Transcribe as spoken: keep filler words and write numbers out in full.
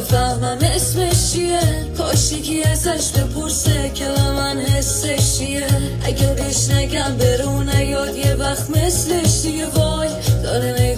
نفهمم اسمش چیه، کاش یکی ازش بپرسه که به من حسش چیه. اگه بهش نگم برو نیاد یه وقت مثلش دیگه وای داره